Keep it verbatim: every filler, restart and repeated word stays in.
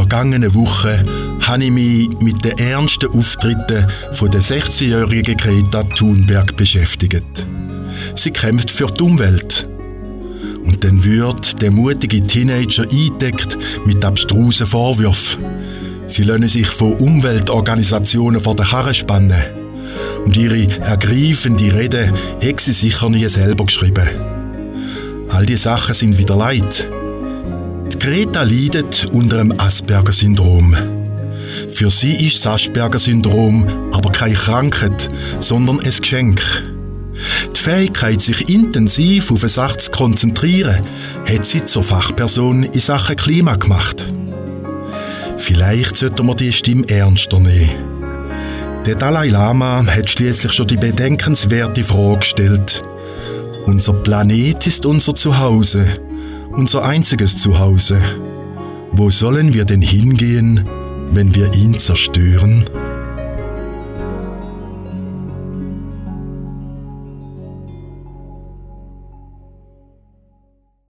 vergangenen Woche habe ich mich mit den ernsten Auftritten von der sechzehnjährigen Greta Thunberg beschäftigt. Sie kämpft für die Umwelt. Und dann wird der mutige Teenager eingedeckt mit abstrusen Vorwürfen. Sie lassen sich von Umweltorganisationen vor den Karren spannen. Und ihre ergreifende Rede hat sie sicher nie selber geschrieben. All diese Sachen sind wieder leid. Die Greta leidet unter einem Asperger-Syndrom. Für sie ist das Asperger-Syndrom aber keine Krankheit, sondern ein Geschenk. Die Fähigkeit, sich intensiv auf eine Sache zu konzentrieren, hat sie zur Fachperson in Sachen Klima gemacht. Vielleicht sollten wir die Stimme ernster nehmen. Der Dalai Lama hat schließlich schon die bedenkenswerte Frage gestellt. Unser Planet ist unser Zuhause, unser einziges Zuhause. Wo sollen wir denn hingehen, wenn wir ihn zerstören?